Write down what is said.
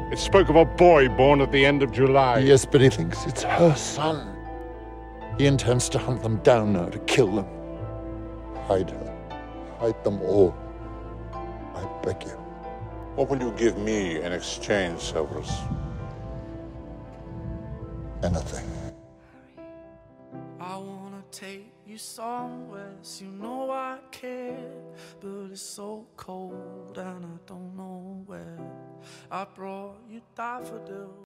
It spoke of a boy born at the end of July. Yes, but he thinks it's her son. He intends to hunt them down now, to kill them. Hide her. Hide them all. I beg you. What will you give me in exchange, Severus? Anything. I wanna take you somewhere, so you know I care, but it's so cold and I don't know where. I brought you daffodils.